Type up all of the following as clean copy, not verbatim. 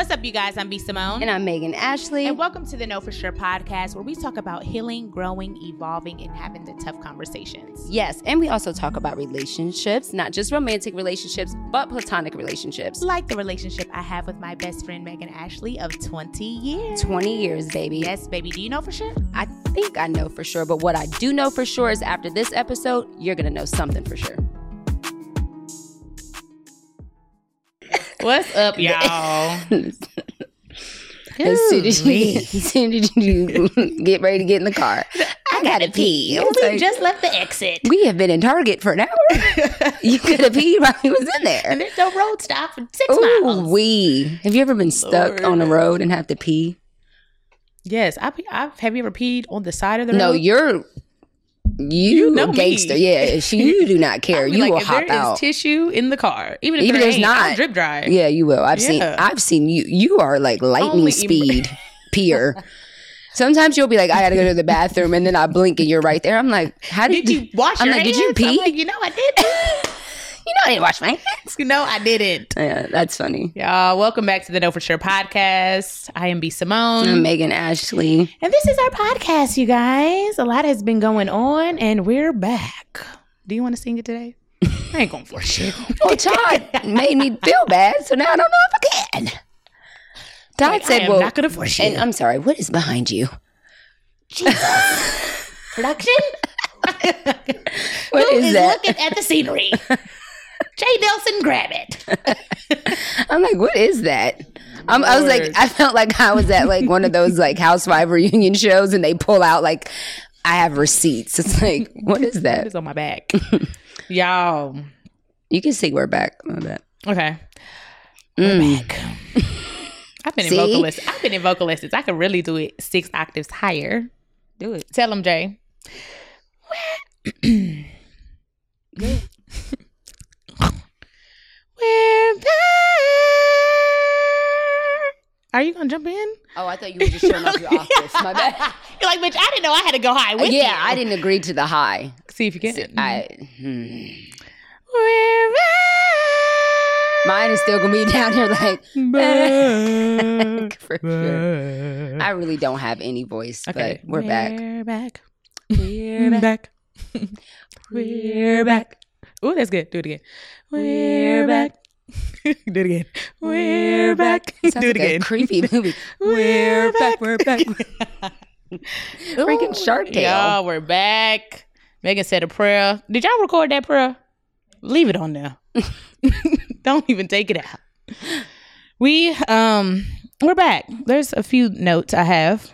What's up, you guys? I'm B. Simone. And I'm Megan Ashley. And welcome to the Know For Sure podcast, where we talk about healing, growing, evolving, and having the tough conversations. Yes, and we also talk about relationships, not just romantic relationships, but platonic relationships. Like the relationship I have with my best friend, Megan Ashley, of 20 years. 20 years, baby. Yes, baby. Do you know for sure? I think I know for sure, but what I do know for sure is after this episode, you're going to know something for sure. What's up, y'all? As soon as you get ready to get in the car, I gotta pee. We just left the exit. We have been in Target for an hour. You could have peed while we was in there. And there's no road stop for 6 miles. Have you ever been stuck on the road and have to pee? Yes. Have you ever peed on the side of the road? No, you know gangster. Me. Yeah, you do not care. You will hop out. There is tissue in the car. Even if there's not, I'll drip dry. Yeah, you will. I've seen you. You are like lightning speed peer. Sometimes you'll be like, I gotta go to the bathroom, and then I blink and you're right there. I'm like, how did you wash your hands? Did you pee? I'm like, I did. I didn't wash my hands. I didn't. Yeah, that's funny. Y'all, welcome back to the Know For Sure podcast. I am B. Simone. I'm Megan Ashley. And this is our podcast, you guys. A lot has been going on, and we're back. Do you want to sing it today? I ain't going to force you. Well, Todd made me feel bad, so now I don't know if I can. Todd said, I'm not going to force you. And I'm sorry, what is behind you? Jesus. Production? What Who is is that? looking at the scenery? Jay Nelson, grab it. I'm like, what is that? I was like, I felt like I was at like one of those like housewife reunion shows, and they pull out like, I have receipts. It's like, what is that? What is on my back? Y'all. You can see we're back. My bad. Okay. We're back. I've been in vocal lessons. I could really do it 6 octaves higher. Do it. Tell them, Jay. We're back. Are you gonna jump in? Oh, I thought you were just showing off your octaves. My bad. You're like, bitch, I didn't know I had to go high with you. Yeah, I didn't agree to the high. See if you can. We're back. Mine is still gonna be down here like back for sure. I really don't have any voice, but we're back. We're back. We're back. We're back. Ooh, that's good. Do it again. We're back. Do it again. We're back. Do it again. Creepy movie. We're back. We're back. Freaking Shark Tale. Y'all, we're back. Megan said a prayer. Did y'all record that prayer? Leave it on there. Don't even take it out. We're back. There's a few notes I have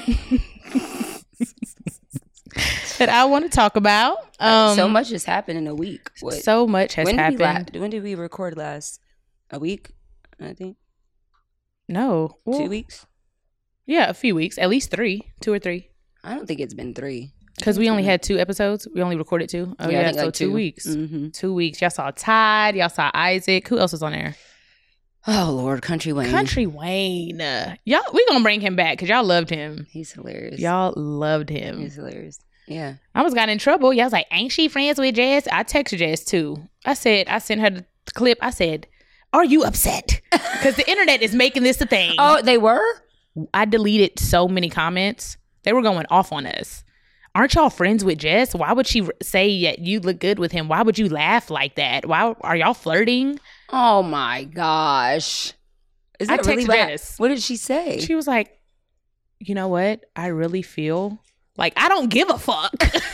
that I want to talk about. So much has happened in a week. So much has happened. When did we record last? A week, I think. No. 2 weeks? Yeah, a few weeks. At least 3. 2 or 3. I don't think it's been 3. Because we only had 2 episodes. We only recorded 2. Oh, yeah. So like 2 weeks. Mm-hmm. 2 weeks. Y'all saw Todd. Y'all saw Isaac. Who else was on there? Oh, Lord. Country Wayne. Y'all, we going to bring him back because y'all loved him. He's hilarious. Y'all loved him. He's hilarious. Yeah. I almost got in trouble. Y'all was like, ain't she friends with Jess? I texted Jess too. I sent her the clip. I said, are you upset? Because the internet is making this a thing. Oh, they were? I deleted so many comments. They were going off on us. Aren't y'all friends with Jess? Why would she say that you look good with him? Why would you laugh like that? Why are y'all flirting? Oh my gosh. Is that really bad? Jess. What did she say? She was like, you know what? I really feel like I don't give a fuck.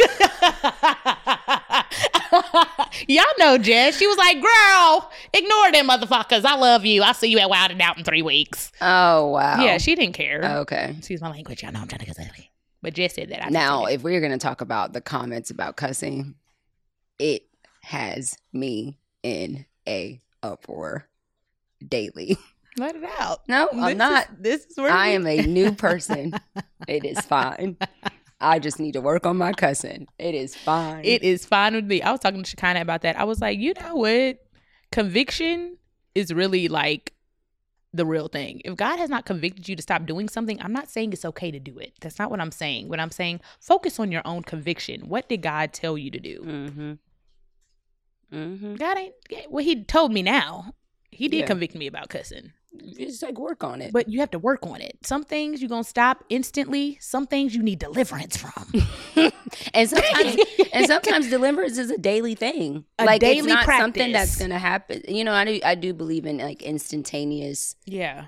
Y'all know Jess. She was like, girl, ignore them motherfuckers. I love you. I'll see you at Wild 'N Out in 3 weeks. Oh, wow. Yeah, she didn't care. Okay. Excuse my language. Y'all know I'm trying to cuss. But Jess said that. Now, if we're going to talk about the comments about cussing, it has me in a uproar daily. Let it out. No, I'm not. This is where I am a new person. It is fine. I just need to work on my cussing. It is fine. It is fine with me. I was talking to Shekinah about that. I was like, you know what? Conviction is really like the real thing. If God has not convicted you to stop doing something, I'm not saying it's okay to do it. That's not what I'm saying. What I'm saying, focus on your own conviction. What did God tell you to do? Mm-hmm. Mm-hmm. God ain't, well, he told me now. He did convict me about cussing. it's like work on it. But you have to work on it. Some things you're gonna stop instantly. Some things you need deliverance from. and sometimes deliverance is a daily thing. Like daily it's not practice. Something that's gonna happen. You know, I do believe in like instantaneous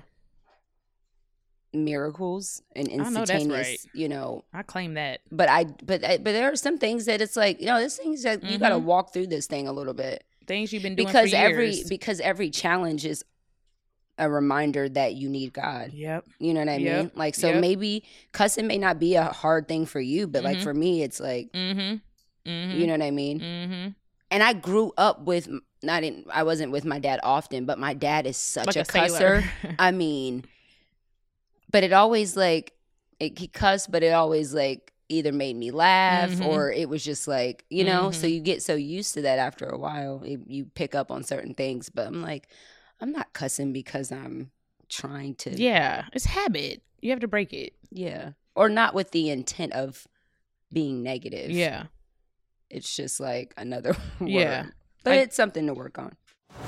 miracles and instantaneous, I know that's right. You know, I claim that. But there are some things that it's like, you know, this thing's that you got to walk through this thing a little bit. Things you've been doing for years. Because every challenge is a reminder that you need God. Yep. You know what I mean? Like, so maybe cussing may not be a hard thing for you, but like for me, it's like, you know what I mean? And I grew up with, I wasn't with my dad often, but my dad is such a cusser. I mean, but it always like, he cussed, but it always like either made me laugh or it was just like, you know, so you get so used to that after a while, you pick up on certain things. But I'm like, I'm not cussing because I'm trying to. Yeah, it's habit. You have to break it. Yeah. Or not with the intent of being negative. Yeah. It's just like another word. Yeah. But it's something to work on.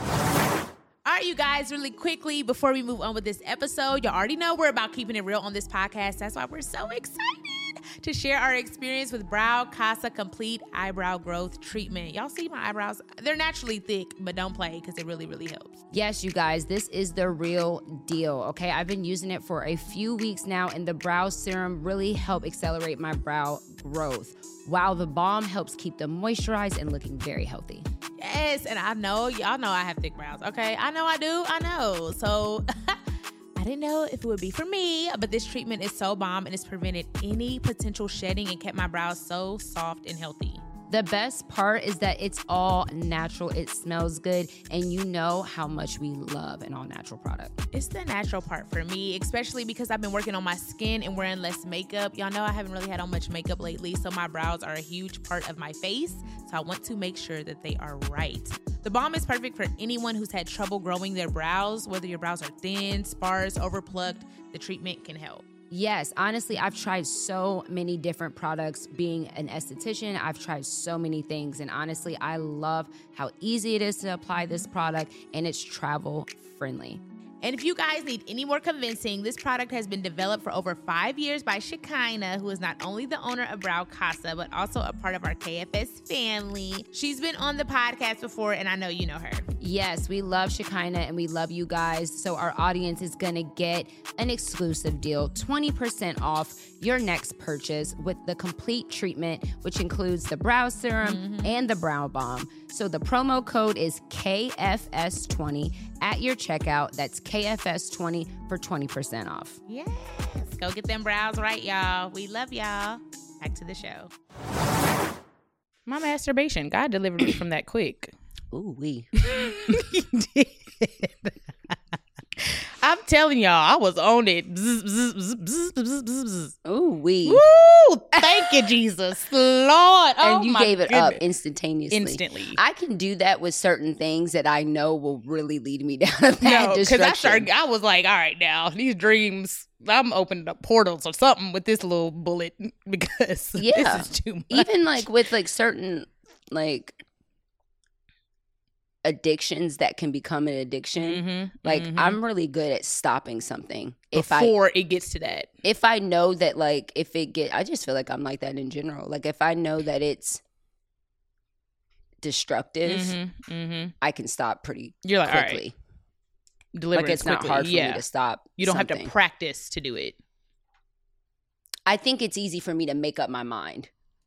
All right, you guys, really quickly, before we move on with this episode, you already know we're about keeping it real on this podcast. That's why we're so excited to share our experience with Brow Casa Complete Eyebrow Growth Treatment. Y'all see my eyebrows? They're naturally thick, but don't play because it really, really helps. Yes, you guys, this is the real deal, okay? I've been using it for a few weeks now, and the brow serum really helped accelerate my brow growth, while the balm helps keep them moisturized and looking very healthy. Yes, and I know, y'all know I have thick brows, okay? I know I do, I know. So I didn't know if it would be for me, but this treatment is so bomb and it's prevented any potential shedding and kept my brows so soft and healthy. The best part is that it's all natural. It smells good, and you know how much we love an all-natural product. It's the natural part for me, especially because I've been working on my skin and wearing less makeup. Y'all know I haven't really had on much makeup lately, so my brows are a huge part of my face, so I want to make sure that they are right. The balm is perfect for anyone who's had trouble growing their brows, whether your brows are thin, sparse, overplucked, the treatment can help. Yes, honestly, I've tried so many different products. Being an esthetician, I've tried so many things. And honestly, I love how easy it is to apply this product, and it's travel friendly. And if you guys need any more convincing, this product has been developed for over 5 years by Shekinah, who is not only the owner of Brow Casa, but also a part of our KFS family. She's been on the podcast before, and I know you know her. Yes, we love Shekinah, and we love you guys. So our audience is going to get an exclusive deal, 20% off your next purchase with the complete treatment, which includes the brow serum and the brow balm. So the promo code is KFS20 at your checkout. That's KFS20 for 20% off. Yes. Go get them brows right, y'all. We love y'all. Back to the show. My masturbation. God delivered me from that quick. Ooh, wee. He did. I'm telling y'all, I was on it. Bzz, bzz, bzz, bzz, bzz, bzz, bzz. Ooh, wee. Woo! Thank you, Jesus. Lord. And you gave it goodness. up instantaneously. Instantly. I can do that with certain things that I know will really lead me down a bad because I was like, all right, now, these dreams, I'm opening up portals or something with this little bullet because this is too much. Even like with like certain like addictions that can become an addiction, I'm really good at stopping something before it gets to that. If I know that, like, I just feel like I'm like that in general. Like, if I know that it's destructive, I can stop pretty quickly. All right. Deliver like, it's quickly. not hard for me to stop. You don't have to practice to do it. I think it's easy for me to make up my mind.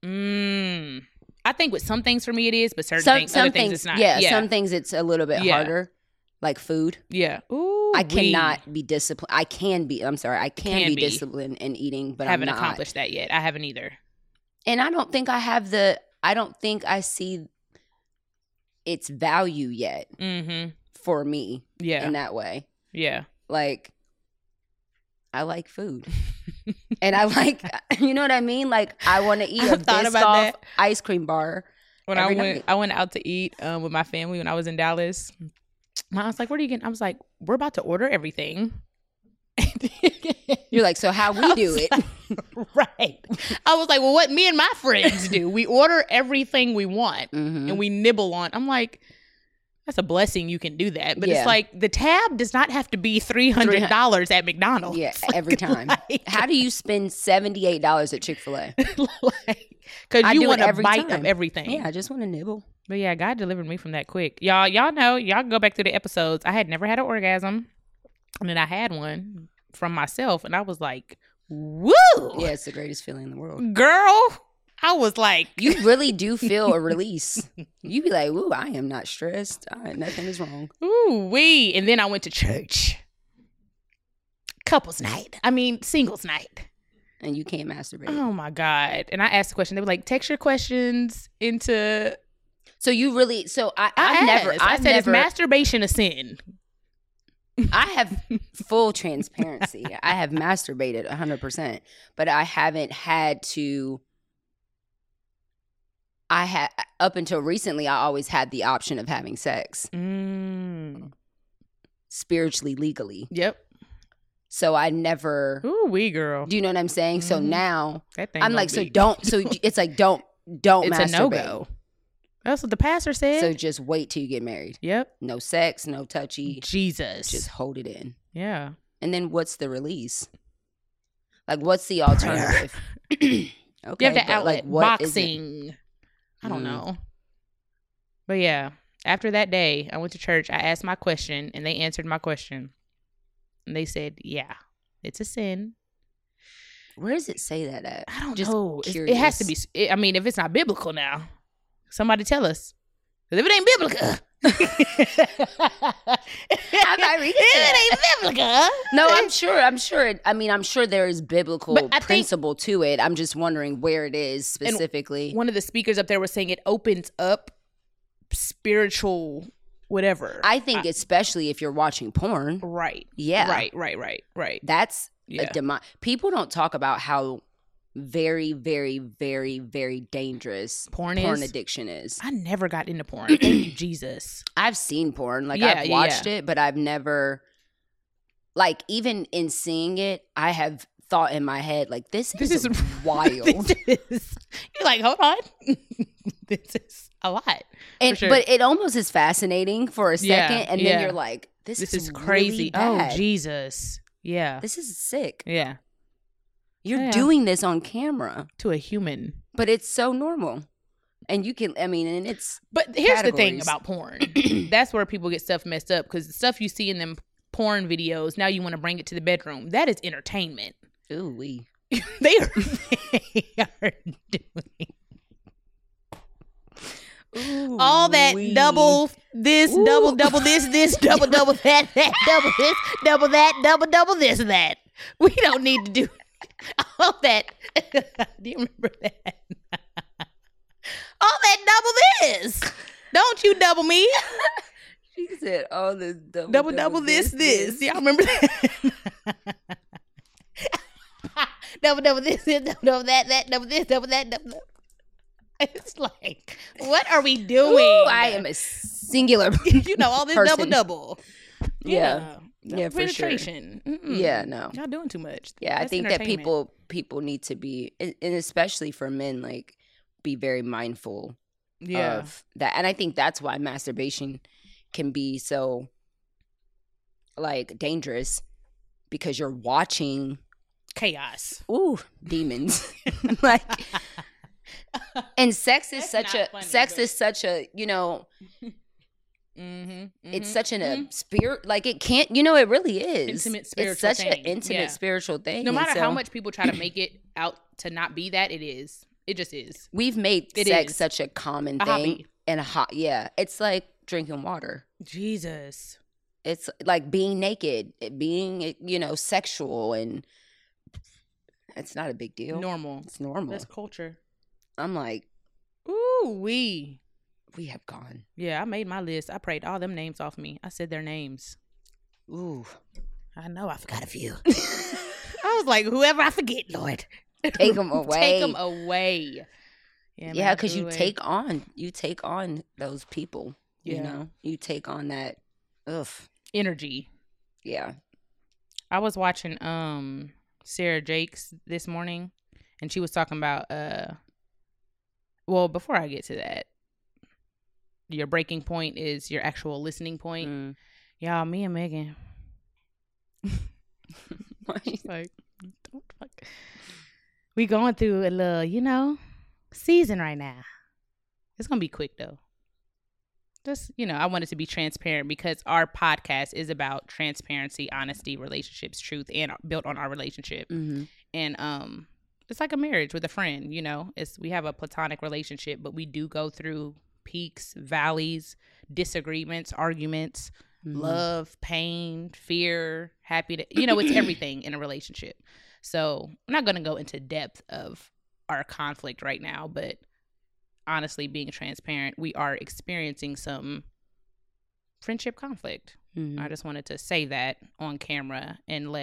I think with some things for me it is, but other things it's not. Yeah, some things it's a little bit harder, like food. Yeah. Ooh, I cannot be disciplined. I can be disciplined in eating, but I haven't accomplished that yet. I haven't either. And I don't think I don't think I see its value yet for me in that way. Yeah. Like, I like food. And I like, you know what I mean? Like, I want to eat a Biscoff ice cream bar. When I went out to eat with my family when I was in Dallas, I was like, "What are you getting?" I was like, "We're about to order everything." You're like, "So how we do it?" Right. I was like, "Well, what me and my friends do, we order everything we want and we nibble on." I'm like, That's a blessing you can do that. But it's like the tab does not have to be $300 at McDonald's. Yeah, every time. How do you spend $78 at Chick-fil-A? Because you want a bite of everything. Yeah, I just want to nibble. But yeah, God delivered me from that quick. Y'all know, y'all can go back through the episodes. I had never had an orgasm. And then I had one from myself. And I was like, woo! Yeah, it's the greatest feeling in the world. Girl, I was like... You really do feel a release. You be like, ooh, I am not stressed. Nothing is wrong. Ooh, wee. And then I went to church. Couples night. Singles night. And you can't masturbate. Oh, my God. And I asked the question. They were like, text your questions into... So you really... So I said, is masturbation a sin? I have full transparency. I have masturbated 100%. But I haven't had to... up until recently, I always had the option of having sex. Spiritually, legally. Yep. So I never... Ooh, wee girl. Do you know what I'm saying? So now I'm like, don't it's like, don't it's masturbate. A no-go. That's what the pastor said. So just wait till you get married. Yep. No sex, no touchy. Jesus. Just hold it in. Yeah. And then what's the release? Like, what's the alternative? Okay. You have to outlet. Boxing. I don't know. But yeah, after that day, I went to church. I asked my question and they answered my question. And they said, yeah, it's a sin. Where does it say that at? I don't know. It has to be. If it's not biblical now, somebody tell us. Because if it ain't biblical. It ain't biblical. No, I'm sure. I'm sure there is biblical principle to it. I'm just wondering where it is specifically. One of the speakers up there was saying it opens up spiritual whatever. I think especially if you're watching porn. Right. Yeah. Right. That's a people don't talk about how very, very, very, very dangerous porn addiction is. I never got into porn. Thank you, Jesus. I've seen porn. I've watched it, but I've never, even in seeing it, I have thought in my head, this is wild. You're like, hold on. This is a lot. And sure. But it almost is fascinating for a second, and then you're like, this is crazy. Really bad. Oh, Jesus. Yeah. This is sick. Yeah. You're doing this on camera. To a human. But it's so normal. And you can, and it's But here's the thing about porn. That's where people get stuff messed up. Because the stuff you see in them porn videos, now you want to bring it to the bedroom. That is entertainment. Ooh, wee. They are doing Ooh, all that double this, double this, double that, double this, double that, double this, that. We don't need to do all that. Do you remember that? All that double this. Don't you double me. She said all this double this. Y'all remember that? double this, double that, double this, double that, double that. It's like, what are we doing? Ooh, I am a singular all this person. double. Yeah, penetration. For sure. Yeah, no. Y'all doing too much. Yeah, I think that people need to be, and especially for men, be very mindful of that. And I think that's why masturbation can be so, dangerous, because you're watching chaos. Ooh, demons. And sex is such a it's such a spirit, it can't, it really is intimate spiritual it's such thing. an intimate spiritual thing. No matter how much people try to make it out to not be that, it just is. We've made sex such a common thing hobby. And it's like drinking water. Jesus. It's like being naked, being sexual, and it's not a big deal. It's normal. That's culture. I'm like, ooh, we have gone. Yeah, I made my list. I prayed all them names off me. I said their names. Ooh, I know I forgot a few. I was like, whoever I forget, Lord, take them away. Take them away. Yeah, because you take on those people. You take on that energy. Yeah. I was watching Sarah Jakes this morning, and she was talking about well, before I get to that, your breaking point is your actual listening point. Y'all, me and Megan. Like, don't fuck. We going through a little, season right now. It's gonna be quick though. Just, I wanted to be transparent because our podcast is about transparency, honesty, relationships, truth, and built on our relationship. And it's like a marriage with a friend. We have a platonic relationship, but we do go through peaks, valleys, disagreements, arguments, love, pain, fear, happiness. It's everything in a relationship. So I'm not going to go into depth of our conflict right now, but honestly, being transparent, we are experiencing some friendship conflict. I just wanted to say that on camera and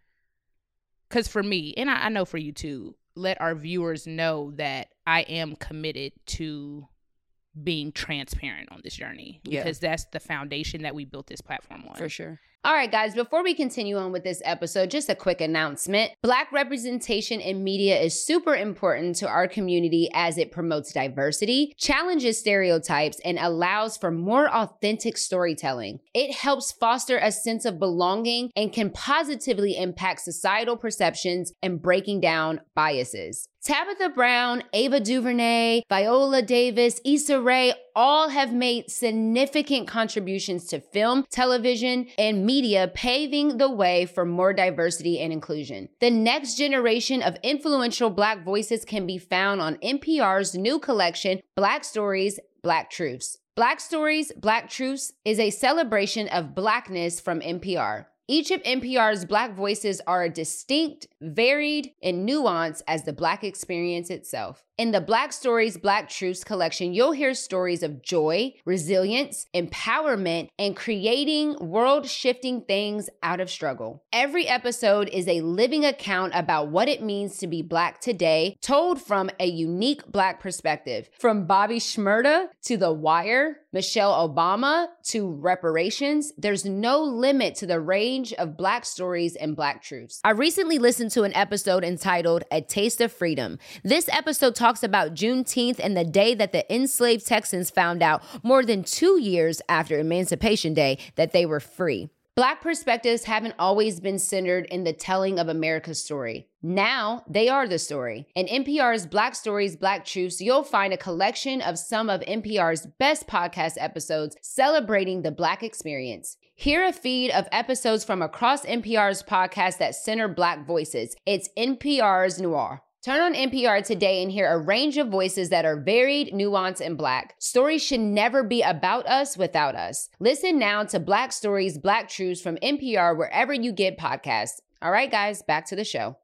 because for me, and I know for you too, let our viewers know that I am committed to being transparent on this journey because that's the foundation that we built this platform on. For sure. All right, guys, before we continue on with this episode, just a quick announcement. Black representation in media is super important to our community as it promotes diversity, challenges stereotypes, and allows for more authentic storytelling. It helps foster a sense of belonging and can positively impact societal perceptions and breaking down biases. Tabitha Brown, Ava DuVernay, Viola Davis, Issa Rae all have made significant contributions to film, television, and media, paving the way for more diversity and inclusion. The next generation of influential Black voices can be found on NPR's new collection, Black Stories, Black Truths. Black Stories, Black Truths is a celebration of Blackness from NPR. Each of NPR's Black voices are distinct, varied, and nuanced as the Black experience itself. In the Black Stories, Black Truths collection, you'll hear stories of joy, resilience, empowerment, and creating world-shifting things out of struggle. Every episode is a living account about what it means to be Black today, told from a unique Black perspective. From Bobby Shmurda to The Wire, Michelle Obama to reparations, there's no limit to the range of Black stories and Black truths. I recently listened to an episode entitled A Taste of Freedom. This episode talks about Juneteenth and the day that the enslaved Texans found out more than 2 years after Emancipation Day that they were free. Black perspectives haven't always been centered in the telling of America's story. Now they are the story. In NPR's Black Stories, Black Truths, you'll find a collection of some of NPR's best podcast episodes celebrating the Black experience. Hear a feed of episodes from across NPR's podcasts that center Black voices. It's NPR's Noir. Turn on NPR today and hear a range of voices that are varied, nuanced, and Black. Stories should never be about us without us. Listen now to Black Stories, Black Truths from NPR wherever you get podcasts. All right, guys, back to the show.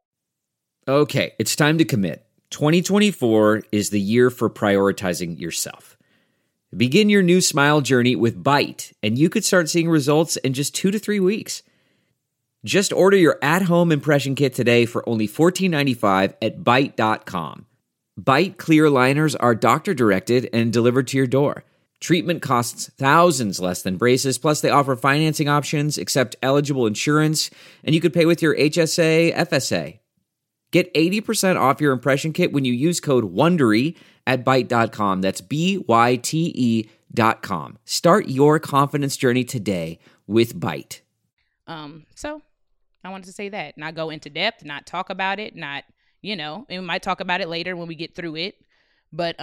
Okay, it's time to commit. 2024 is the year for prioritizing yourself. Begin your new smile journey with Byte, and you could start seeing results in just 2 to 3 weeks. Just order your at-home impression kit today for only $14.95 at Byte.com. Byte clear liners are doctor-directed and delivered to your door. Treatment costs thousands less than braces, plus they offer financing options, accept eligible insurance, and you could pay with your HSA, FSA. Get 80% off your impression kit when you use code WONDERY at Byte.com. That's BYTE.com. Start your confidence journey today with Byte. So I wanted to say that, not go into depth, not talk about it, not, and we might talk about it later when we get through it. But,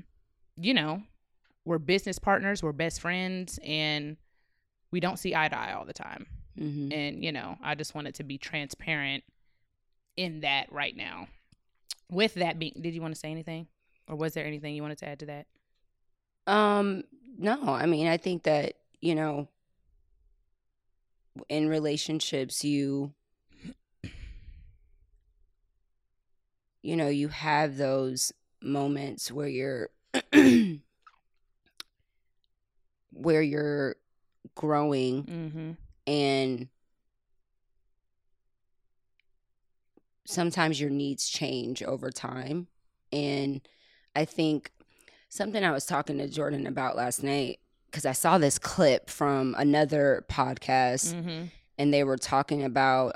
we're business partners, we're best friends, and we don't see eye to eye all the time. Mm-hmm. And, I just wanted to be transparent in that right now. With that being, did you want to say anything? Or was there anything you wanted to add to that? No, I mean, I think that, in relationships, you have those moments where you're growing, mm-hmm. and sometimes your needs change over time. And I think something I was talking to Jordan about last night, because I saw this clip from another podcast, mm-hmm. and they were talking about,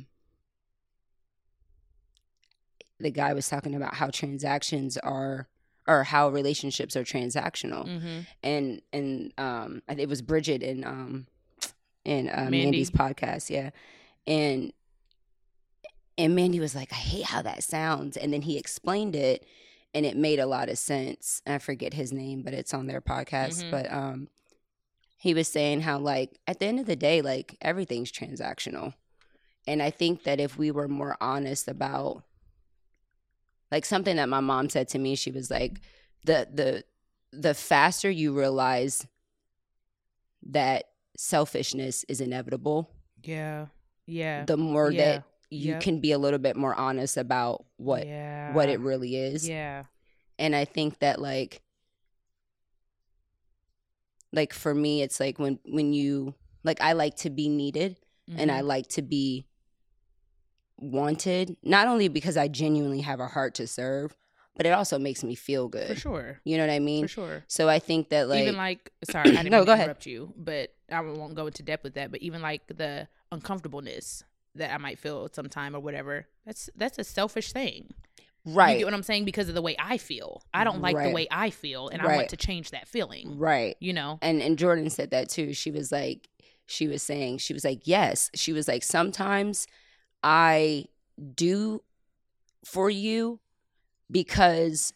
the guy was talking about how transactions are or how relationships are transactional. And it was Bridget in Mandy's podcast, yeah. And Mandy was like, I hate how that sounds. And then he explained it, and it made a lot of sense. I forget his name, but it's on their podcast. But he was saying how, like, at the end of the day, like, everything's transactional. And I think that if we were more honest about, like, something that my mom said to me, she was like, the faster you realize that selfishness is inevitable, the more that you can be a little bit more honest about what it really is. And I think that like for me, it's like when you, like, I like to be needed and I like to be wanted, not only because I genuinely have a heart to serve, but it also makes me feel good. For sure. You know what I mean? For sure. So I think that, like, even like, sorry, I didn't no, go interrupt ahead. you, but I won't go into depth with that. But even like the uncomfortableness that I might feel sometime or whatever, that's a selfish thing. Right. You get what I'm saying? Because of the way I feel. I don't like the way I feel, and I want to change that feeling. Right. You know? And Jordan said that too. She was like, yes. She was like, sometimes I do for you because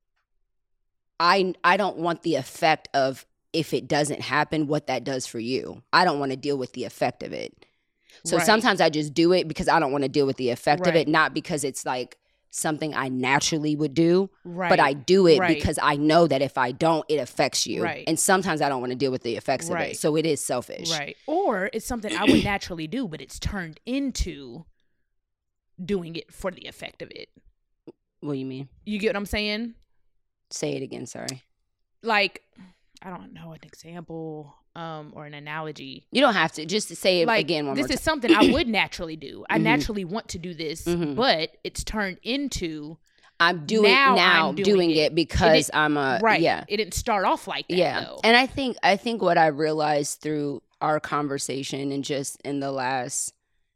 I don't want the effect of, if it doesn't happen, what that does for you. I don't want to deal with the effect of it. So sometimes I just do it because I don't want to deal with the effect of it, not because it's like something I naturally would do, but I do it because I know that if I don't, it affects you. And sometimes I don't want to deal with the effects of it. So it is selfish. Or it's something I would naturally do, but it's turned into doing it for the effect of it. What do you mean? You get what I'm saying? Say it again, sorry. Like, I don't know an example or an analogy. You don't have to. Just say it again one more time. This is something I would naturally do. I naturally want to do this, but it's turned into I'm doing it because I'm a It didn't start off like that though. And I think what I realized through our conversation and just in the last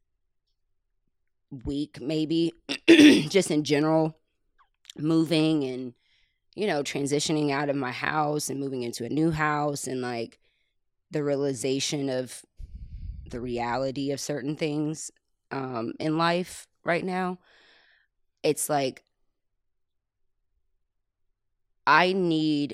week, maybe just in general, moving and, you know, transitioning out of my house and moving into a new house, and like the realization of the reality of certain things in life right now, it's like I need,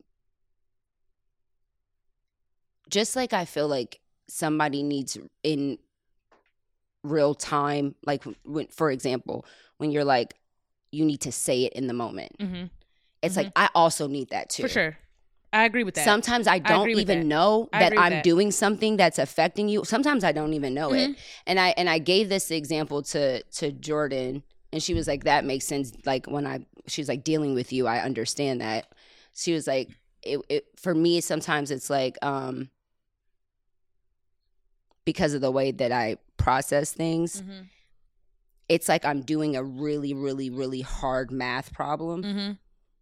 just like I feel like somebody needs in real time, like when, for example, when you're like, you need to say it in the moment. It's like, I also need that too. For sure. I agree with that. Sometimes I don't even know that I'm doing something that's affecting you. Sometimes I don't even know it. And I gave this example to Jordan, and she was like, that makes sense. Like she's like, dealing with you, I understand that. She was like, it for me, sometimes it's like, because of the way that I process things, it's like I'm doing a really, really, really hard math problem.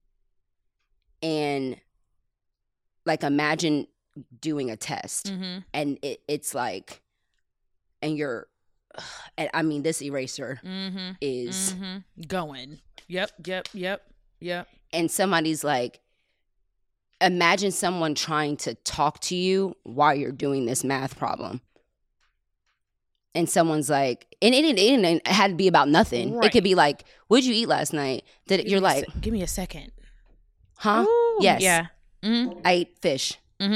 And like, imagine doing a test and it's like, and you're, and I mean, this eraser is going. Yep. And somebody's like, imagine someone trying to talk to you while you're doing this math problem. And someone's like, and it had to be about nothing. It could be like, what'd you eat last night? You're like, give me a second. Huh? Ooh, yes. Yeah. I ate fish.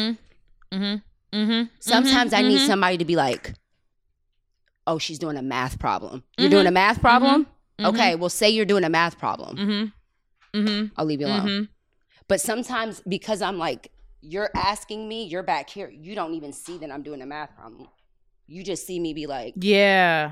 Sometimes I need somebody to be like, oh, she's doing a math problem. You're doing a math problem? Okay, well, say you're doing a math problem. I'll leave you alone. But sometimes, because I'm like, you're asking me, you're back here, you don't even see that I'm doing a math problem. You just see me be like, yeah.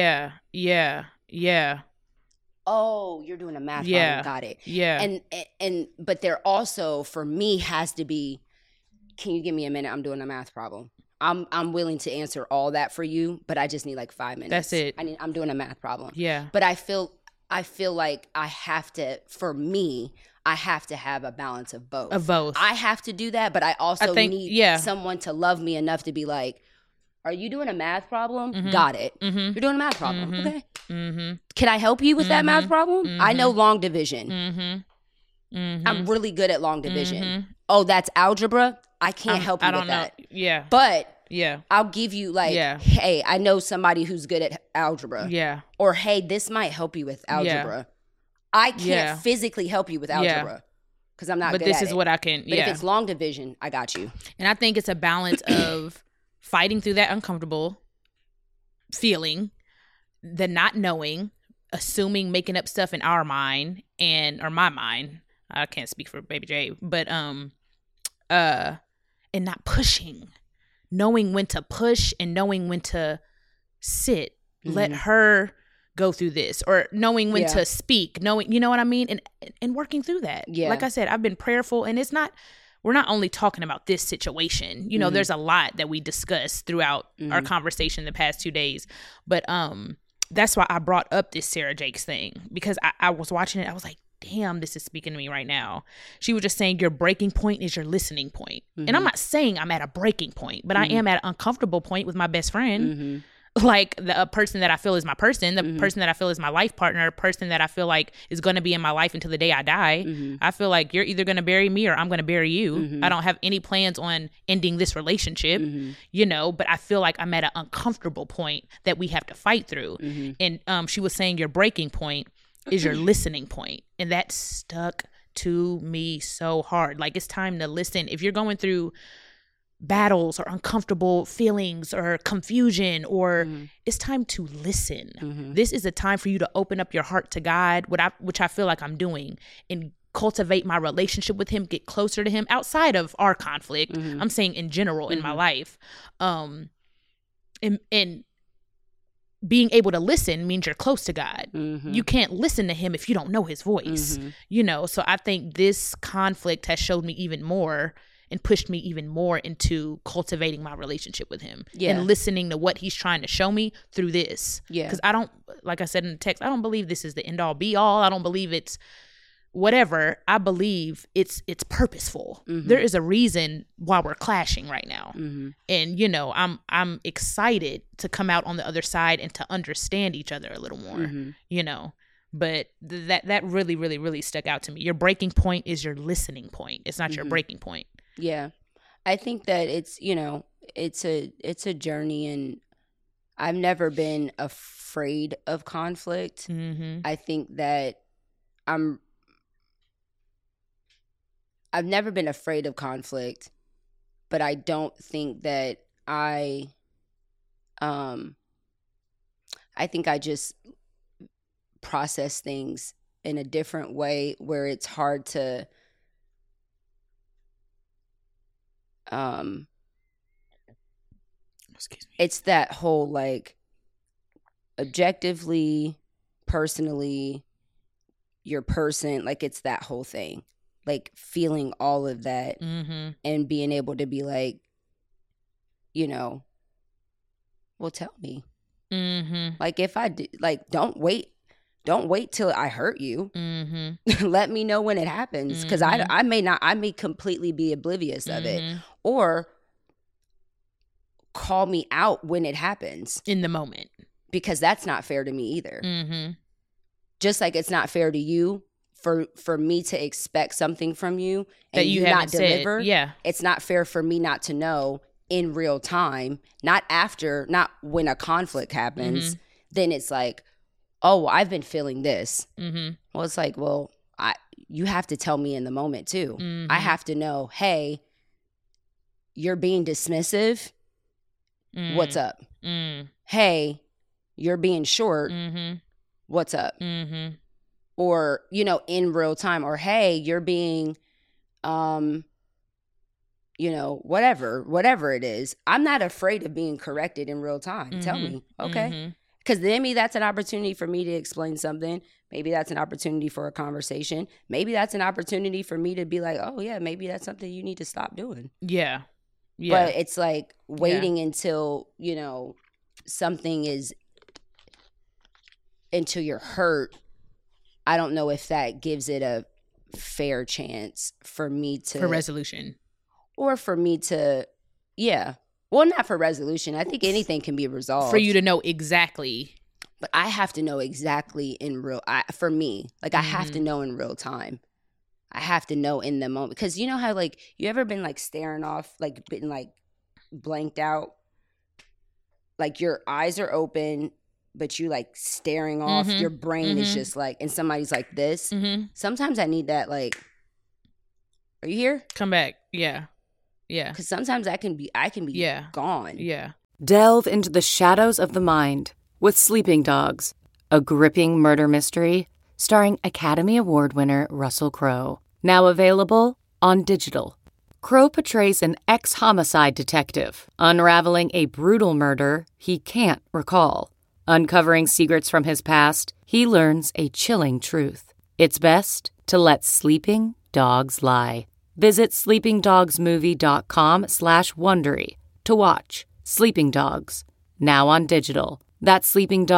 oh, you're doing a math problem. Got it. Yeah. And but there also, for me, has to be, can you give me a minute? I'm doing a math problem. I'm willing to answer all that for you, but I just need like 5 minutes. That's it. I'm doing a math problem. Yeah. But I feel like I have to, for me, I have to have a balance of both. I have to do that, but I also need someone to love me enough to be like, are you doing a math problem? Got it. You're doing a math problem. Okay. Can I help you with that math problem? I know long division. I'm really good at long division. Oh, that's algebra? I can't help you with that. Yeah. But yeah, I'll give you hey, I know somebody who's good at algebra. Yeah. Or hey, this might help you with algebra. Yeah. I can't physically help you with algebra because I'm not good at it. But this is what I can, But if it's long division, I got you. And I think it's a balance of fighting through that uncomfortable feeling, the not knowing, assuming, making up stuff in our mind or my mind. I can't speak for Baby J, but and not pushing, knowing when to push and knowing when to sit, let her go through this, or knowing when to speak, knowing, you know what I mean, and working through that. Yeah, like I said, I've been prayerful, and we're not only talking about this situation. You know, there's a lot that we discussed throughout our conversation the past 2 days, but that's why I brought up this Sarah Jakes thing, because I was watching it. I was like, damn, this is speaking to me right now. She was just saying your breaking point is your listening point. And I'm not saying I'm at a breaking point, but I am at an uncomfortable point with my best friend. Like the person that I feel is my person, the person that I feel is my life partner, person that I feel like is going to be in my life until the day I die. I feel like you're either going to bury me or I'm going to bury you. I don't have any plans on ending this relationship, you know, but I feel like I'm at an uncomfortable point that we have to fight through. And she was saying your breaking point is your listening point. And that stuck to me so hard. Like, it's time to listen. If you're going through battles or uncomfortable feelings or confusion, or it's time to listen. This is a time for you to open up your heart to God, which I feel like I'm doing, and cultivate my relationship with him, get closer to him outside of our conflict. I'm saying in general in my life. And being able to listen means you're close to God. You can't listen to him if you don't know his voice, you know? So I think this conflict has showed me even more and pushed me even more into cultivating my relationship with him and listening to what he's trying to show me through this. Because I don't, like I said in the text, I don't believe this is the end all be all. I don't believe it's whatever. I believe it's purposeful. There is a reason why we're clashing right now. And, you know, I'm excited to come out on the other side and to understand each other a little more, you know. But that really, really, really stuck out to me. Your breaking point is your listening point. It's not your breaking point. Yeah. I think that it's, you know, it's a journey, and I've never been afraid of conflict. I think that I've never been afraid of conflict, but I don't think that I think I just process things in a different way where it's hard to it's that whole, like, objectively, personally, your person, like, it's that whole thing, like feeling all of that and being able to be like, you know, well, tell me, like, if I do, like, don't wait till I hurt you. Let me know when it happens, because I may completely be oblivious of it, or call me out when it happens in the moment, because that's not fair to me either. Just like it's not fair to you for me to expect something from you and that you not deliver. Yeah, it's not fair for me not to know in real time, not when a conflict happens. Then it's like, oh, I've been feeling this. Well, it's like, well, you have to tell me in the moment too. I have to know, hey, you're being dismissive. What's up? Hey, you're being short. What's up? Or, you know, in real time, or hey, you're being, you know, whatever it is. I'm not afraid of being corrected in real time. Tell me, okay? Because then maybe that's an opportunity for me to explain something. Maybe that's an opportunity for a conversation. Maybe that's an opportunity for me to be like, oh, yeah, maybe that's something you need to stop doing. Yeah. But it's like waiting until, you know, until you're hurt. I don't know if that gives it a fair chance for resolution. Or for me to, well, not for resolution. I think anything can be resolved. For you to know exactly. But I have to know exactly for me. Like, I have to know in real time. I have to know in the moment. Because you know how, like, you ever been, like, staring off, like, been, like, blanked out? Like, your eyes are open, but you, like, staring off. Your brain is just, like, and somebody's like this. Sometimes I need that, like, are you here? Come back. Yeah. Yeah. Because sometimes I can be gone. Yeah. Delve into the shadows of the mind with Sleeping Dogs, a gripping murder mystery starring Academy Award winner Russell Crowe. Now available on digital. Crowe portrays an ex-homicide detective unraveling a brutal murder he can't recall. Uncovering secrets from his past, he learns a chilling truth. It's best to let sleeping dogs lie. Visit sleepingdogsmovie.com/Wondery to watch Sleeping Dogs, now on digital. That's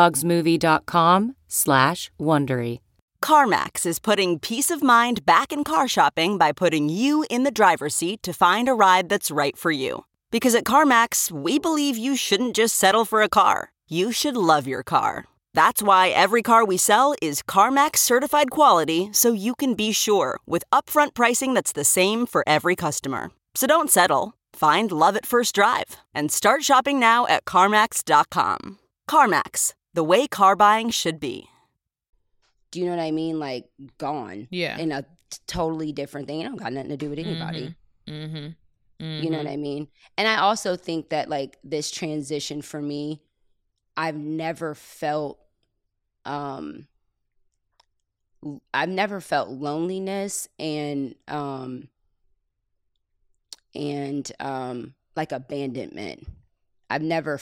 sleepingdogsmovie.com/Wondery. CarMax is putting peace of mind back in car shopping by putting you in the driver's seat to find a ride that's right for you. Because at CarMax, we believe you shouldn't just settle for a car. You should love your car. That's why every car we sell is CarMax certified quality, so you can be sure with upfront pricing that's the same for every customer. So don't settle. Find love at first drive and start shopping now at CarMax.com. CarMax, the way car buying should be. Do you know what I mean? Like, gone. Yeah. In a totally different thing. It don't got nothing to do with anybody. You know what I mean? And I also think that, like, this transition for me, I've never felt loneliness and like abandonment. I've never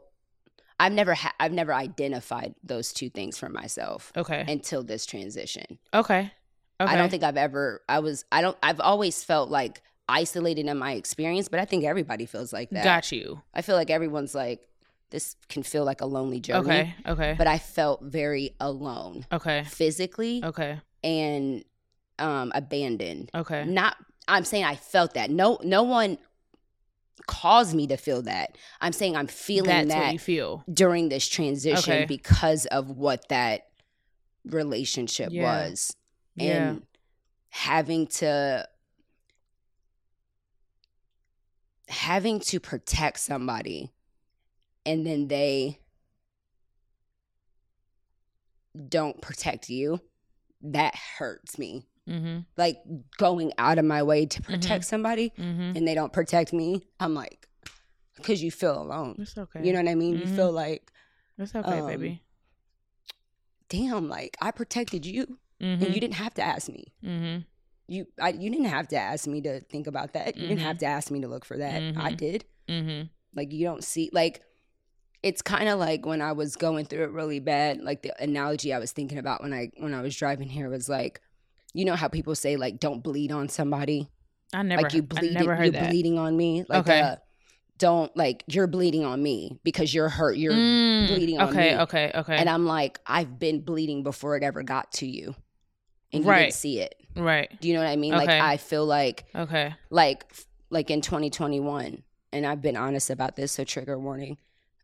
identified those two things for myself. Okay. Until this transition. Okay. I don't think I've always felt like isolated in my experience, but I think everybody feels like that. Got you. I feel like everyone's like, this can feel like a lonely journey. Okay. But I felt very alone. Okay. Physically. Okay. And abandoned. Okay. I'm saying I felt that. No one caused me to feel that. I'm saying I'm feeling That's that what you feel during this transition because of what that relationship was. Yeah. And having to protect somebody and then they don't protect you, that hurts me. Like, going out of my way to protect somebody and they don't protect me, I'm like, because you feel alone. It's okay. You know what I mean? You feel like, it's okay, baby. Damn, like, I protected you and you didn't have to ask me. You didn't have to ask me to think about that. You didn't have to ask me to look for that. I did. Like, you don't see, like, it's kind of like when I was going through it really bad, like the analogy I was thinking about when I was driving here was like, you know how people say, like, don't bleed on somebody? I never heard that. Bleeding on me. Like, don't, like, you're bleeding on me because you're hurt. You're bleeding on me. Okay. And I'm like, I've been bleeding before it ever got to you. And you didn't see it. Right. Do you know what I mean? Okay. Like, I feel like, like in 2021, and I've been honest about this, so trigger warning.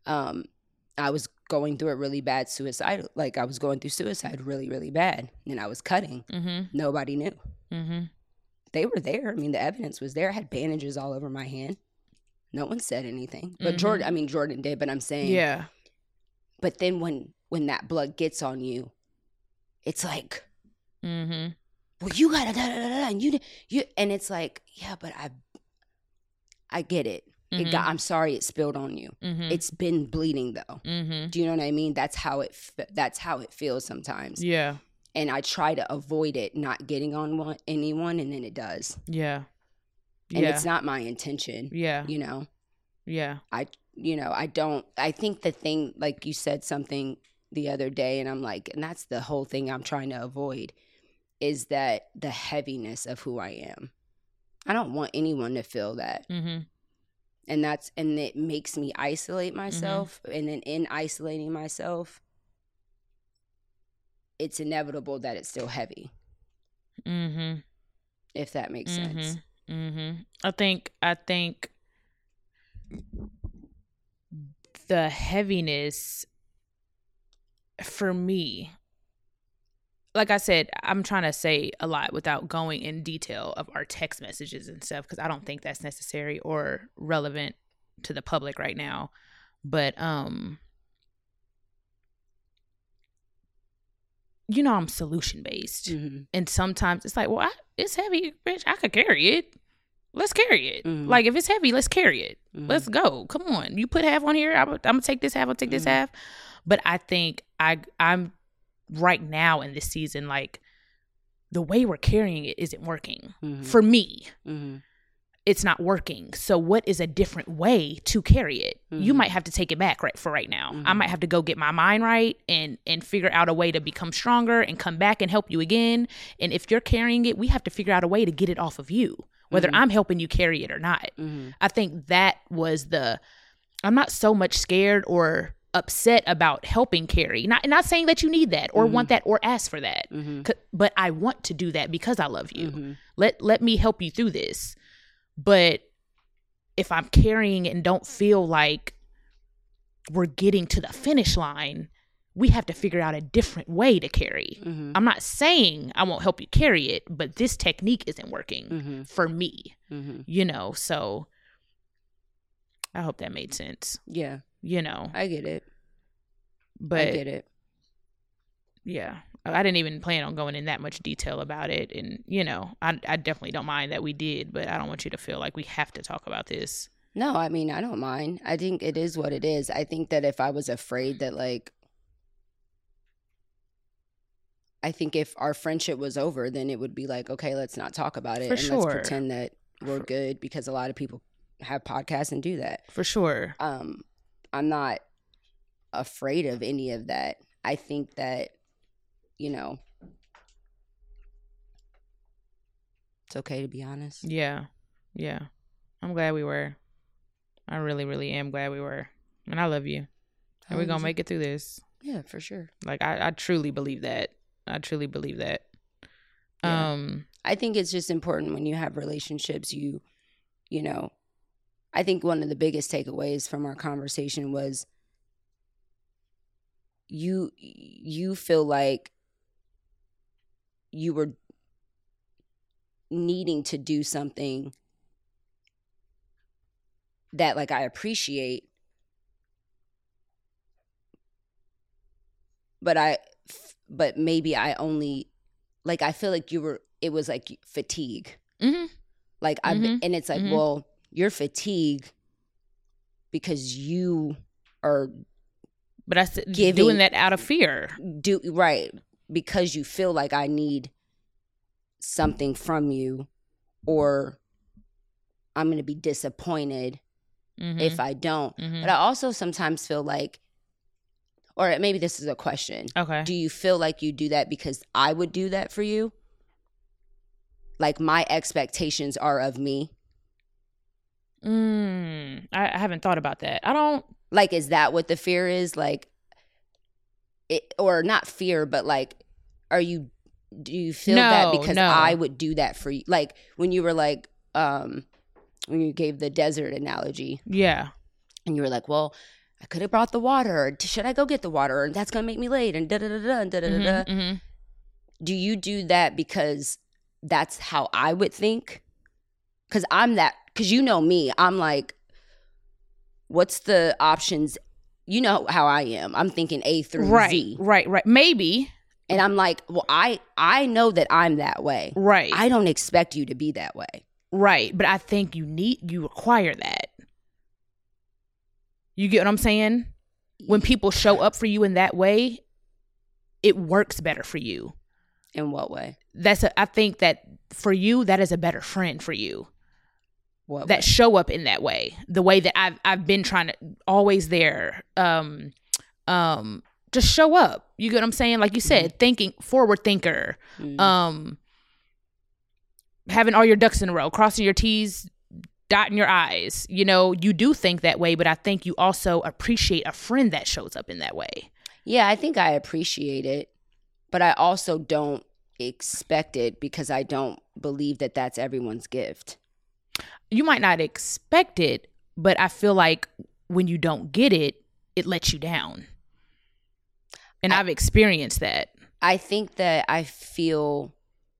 I was going through a really bad suicide. Like, I was going through suicide really, really bad. And I was cutting. Nobody knew. They were there. I mean, the evidence was there. I had bandages all over my hand. No one said anything. But Jordan did, but I'm saying. Yeah. But then when that blood gets on you, it's like, well, you gotta da-da-da-da, and you and it's like, yeah, but I get it. I'm sorry it spilled on you. It's been bleeding though. Do you know what I mean? That's how it feels sometimes. Yeah. And I try to avoid it not getting on anyone, and then it does. Yeah. And it's not my intention. Yeah. You know? Yeah. I think the thing, like you said something the other day, and I'm like, and that's the whole thing I'm trying to avoid, is that the heaviness of who I am. I don't want anyone to feel that. And it makes me isolate myself. And then in isolating myself, it's inevitable that it's still heavy. If that makes sense. I think the heaviness for me, like I said, I'm trying to say a lot without going in detail of our text messages and stuff, because I don't think that's necessary or relevant to the public right now. But, you know, I'm solution based. And sometimes it's like, well, it's heavy, bitch. I could carry it. Let's carry it. Like, if it's heavy, let's carry it. Let's go. Come on. You put half on here. I'm going to take this half. I'll take this half. But I think I'm right now in this season, like, the way we're carrying it isn't working. For me. It's not working. So what is a different way to carry it? You might have to take it back right now. I might have to go get my mind right and figure out a way to become stronger and come back and help you again. And if you're carrying it, we have to figure out a way to get it off of you, whether I'm helping you carry it or not. I think that was I'm not so much scared or upset about helping carry. Not saying that you need that or want that or ask for that. But I want to do that because I love you. Let me help you through this. But if I'm carrying it and don't feel like we're getting to the finish line, we have to figure out a different way to carry. I'm not saying I won't help you carry it, but this technique isn't working for me, you know? So I hope that made sense. Yeah. You know, I get it. But I get it. Yeah. I didn't even plan on going in that much detail about it. And, you know, I definitely don't mind that we did, but I don't want you to feel like we have to talk about this. No, I mean, I don't mind. I think it is what it is. I think that if I was afraid that, like, I think if our friendship was over, then it would be like, okay, let's not talk about it. Let's pretend that we're good, because a lot of people have podcasts and do that. For sure. I'm not afraid of any of that. I think that, you know, it's okay to be honest. Yeah. Yeah. I'm glad we were. I really, really am glad we were. And I love you. And we're going to make it through this. Yeah, for sure. Like, I truly believe that. I truly believe that. Yeah. I think it's just important when you have relationships, you know, I think one of the biggest takeaways from our conversation was you feel like you were needing to do something that, like, I appreciate, but maybe I only, like, I feel like it was like fatigue. Like, and it's like, well, you're fatigued because you are, but I said doing that out of fear. Right. Because you feel like I need something from you, or I'm going to be disappointed if I don't. But I also sometimes feel like, or maybe this is a question. Okay. Do you feel like you do that because I would do that for you? Like, my expectations are of me? I haven't thought about that. I don't. Like, is that what the fear is? Like, or not fear, but like, do you feel that because I would do that for you? Like, when you were like, when you gave the desert analogy. Yeah. And you were like, well, I could have brought the water. Or should I go get the water? And that's going to make me late. And da-da-da-da and da-da-da-da. Do you do that because that's how I would think? Because you know me. I'm like, what's the options? You know how I am. I'm thinking A through Z. Right. Maybe. And I'm like, well, I know that I'm that way. Right. I don't expect you to be that way. Right. But I think you require that. You get what I'm saying? When people show up for you in that way, it works better for you. In what way? I think that for you, that is a better friend for you. What that way? Show up in that way. The way that I've been trying to, always there. Just show up. You get what I'm saying? Like you said, forward thinker. Having all your ducks in a row, crossing your T's, dotting your I's. You know, you do think that way, but I think you also appreciate a friend that shows up in that way. Yeah, I think I appreciate it, but I also don't expect it, because I don't believe that that's everyone's gift. You might not expect it, but I feel like when you don't get it, it lets you down. And I've experienced that. I think that I feel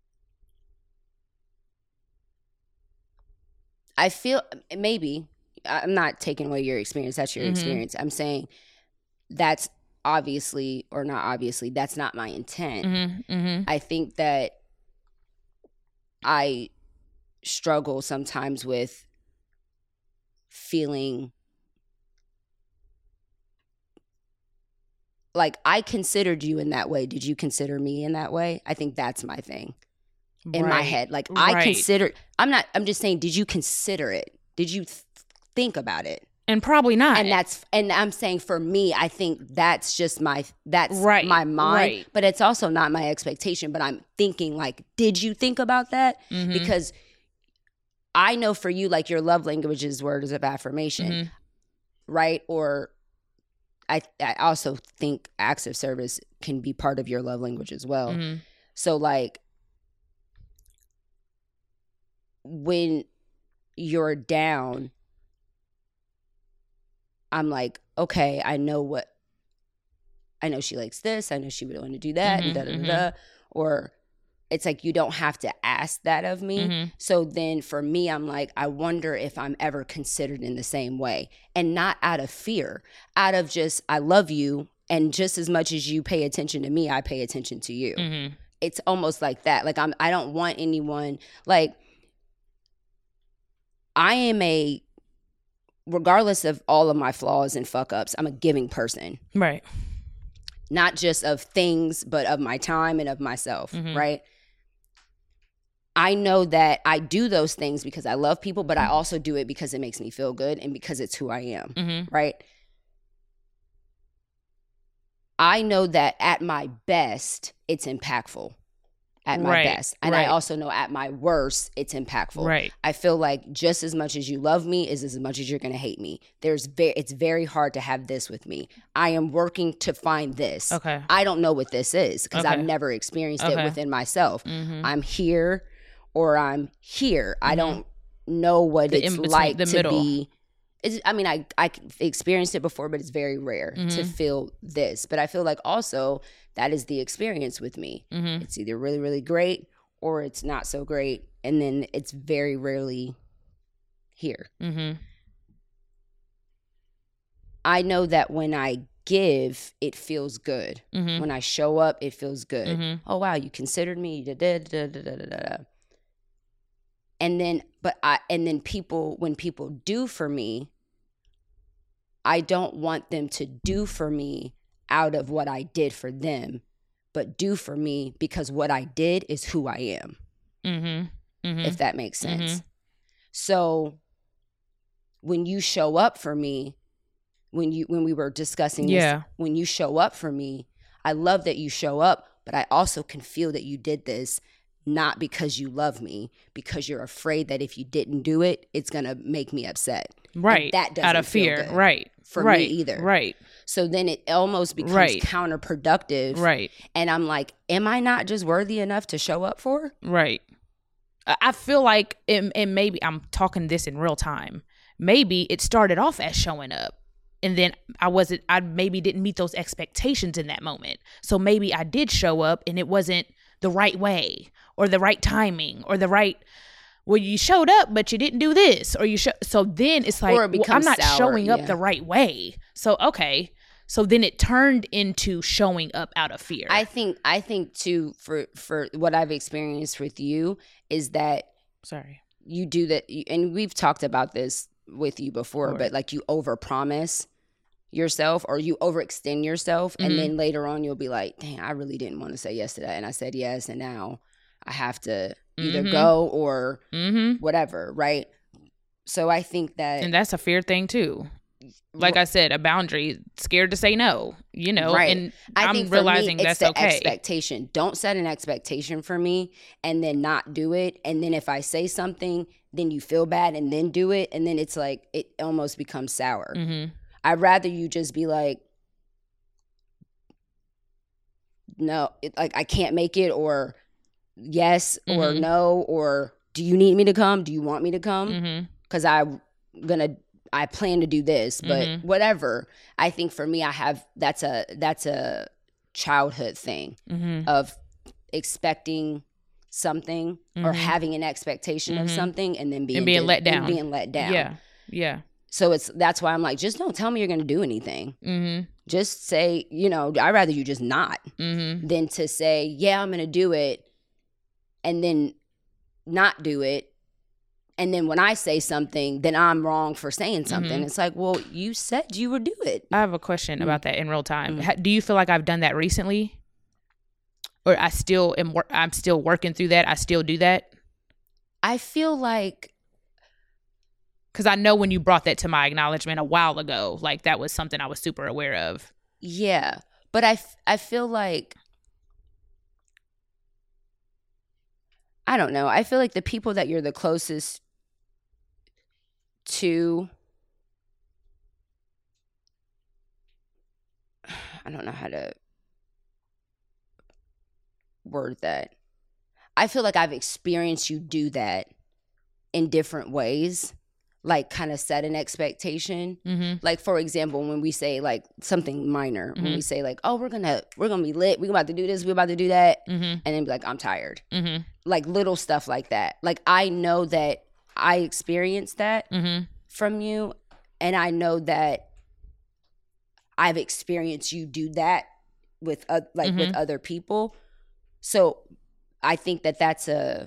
maybe, I'm not taking away your experience. That's your experience. I'm saying that's obviously, or not obviously, that's not my intent. I think that I struggle sometimes with feeling like I considered you in that way. Did you consider me in that way? I think that's my thing in my head. Like I considered, I'm just saying, did you consider it? Did you think about it? And probably not. And I'm saying for me, I think that's just my mind. Right. But it's also not my expectation. But I'm thinking like, did you think about that? Because I know for you, like your love language is words of affirmation, right? Or I also think acts of service can be part of your love language as well. So like when you're down, I'm like, okay, I know she likes this. I know she would want to do that and da-da-da-da. Or it's like, you don't have to ask that of me. So then for me, I'm like, I wonder if I'm ever considered in the same way, and not out of fear, out of just, I love you. And just as much as you pay attention to me, I pay attention to you. It's almost like that. Like I don't want anyone, like I am regardless of all of my flaws and fuck ups, I'm a giving person. Right. Not just of things, but of my time and of myself, right? I know that I do those things because I love people, but I also do it because it makes me feel good and because it's who I am, right? I know that at my best, it's impactful. At my best. And I also know at my worst, it's impactful. Right. I feel like just as much as you love me is as much as you're going to hate me. It's very hard to have this with me. I am working to find this. Okay. I don't know what this is because I've never experienced it within myself. I'm here or I'm here. I don't know what it's like to be. I experienced it before, but it's very rare to feel this. But I feel like also that is the experience with me. It's either really, really great or it's not so great. And then it's very rarely here. I know that when I give, it feels good. When I show up, it feels good. Oh, wow, you considered me. And then, when people do for me, I don't want them to do for me out of what I did for them, but do for me because what I did is who I am. If that makes sense. So when you show up for me, when we were discussing this, when you show up for me, I love that you show up, but I also can feel that you did this not because you love me, because you're afraid that if you didn't do it, it's going to make me upset. Right. And that doesn't out of fear. Feel good right. For me either. Right. So then it almost becomes counterproductive. Right. And I'm like, am I not just worthy enough to show up for? Right. I feel like, and maybe I'm talking this in real time, maybe it started off as showing up. And then I maybe didn't meet those expectations in that moment. So maybe I did show up and it wasn't the right way or the right timing or the right, well, you showed up, but you didn't do this or so then it's like, I'm not showing up the right way. So, okay. So then it turned into showing up out of fear. I think too, for what I've experienced with you is that you do that. And we've talked about this with you before, but like you overpromise yourself or you overextend yourself. And then later on you'll be like, dang, I really didn't want to say yes to that. And I said yes. And now I have to either go or whatever. Right. So I think that. And that's a fear thing too. Like I said, a boundary, scared to say no, right. And I'm realizing that's okay. Expectation. Don't set an expectation for me and then not do it. And then if I say something, then you feel bad and then do it. And then it's like, it almost becomes sour. I'd rather you just be like, no, like I can't make it, or yes, or no, or do you need me to come? Do you want me to come? Because I plan to do this, but whatever. I think for me, that's a childhood thing of expecting something or having an expectation of something and then being let down. Yeah. So that's why I'm like, just don't tell me you're going to do anything. Just say, I'd rather you just not than to say, yeah, I'm going to do it and then not do it. And then when I say something, then I'm wrong for saying something. It's like, well, you said you would do it. I have a question about that in real time. Do you feel like I've done that recently? Or I'm still working through that? I still do that? I feel like... Because I know when you brought that to my acknowledgement a while ago, like that was something I was super aware of. Yeah. But I feel like... I don't know. I feel like the people that you're the closest to, I don't know how to word that. I feel like I've experienced you do that in different ways, like kind of set an expectation. Like, for example, when we say like something minor, when we say like, oh, we're gonna be lit, we're about to do this, we're about to do that, and then be like, I'm tired. Like little stuff like that. Like, I know that I experienced that from you, and I know that I've experienced you do that with with other people. So I think that that's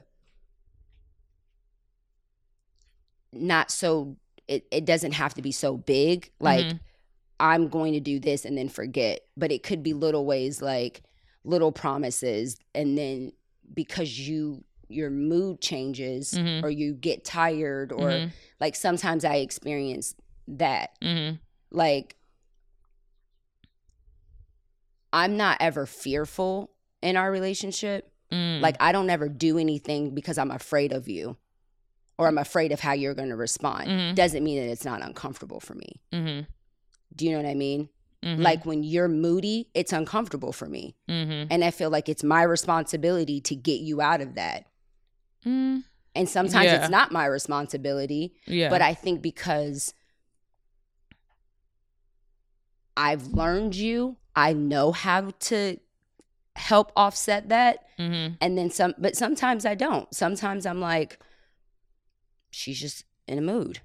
not so, it doesn't have to be so big. Like, I'm going to do this and then forget. But it could be little ways, like little promises, and then because your mood changes or you get tired or like sometimes I experience that. Like, I'm not ever fearful in our relationship. Like, I don't ever do anything because I'm afraid of you or I'm afraid of how you're going to respond. Doesn't mean that it's not uncomfortable for me. Do you know what I mean? Like, when you're moody, it's uncomfortable for me. And I feel like it's my responsibility to get you out of that. And sometimes it's not my responsibility. But I think because I've learned you, I know how to help offset that. And then but sometimes I don't. Sometimes I'm like, she's just in a mood.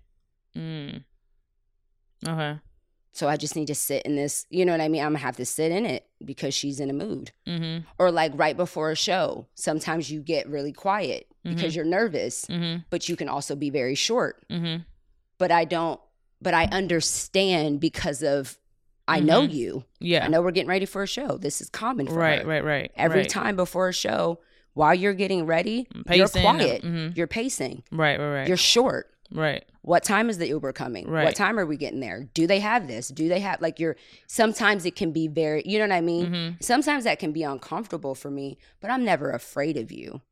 Okay. So I just need to sit in this, you know what I mean? I'm going to have to sit in it because she's in a mood. Or like right before a show, sometimes you get really quiet because you're nervous, but you can also be very short. But I understand because of, I know you. I know we're getting ready for a show. This is common for her. Right. Every time before a show, while you're getting ready, you're quiet. You're pacing. Right. You're short. Right. What time is the Uber coming? Right. What time are we getting there? Do they have this? Do they have, like, sometimes it can be very, you know what I mean? Sometimes that can be uncomfortable for me, but I'm never afraid of you.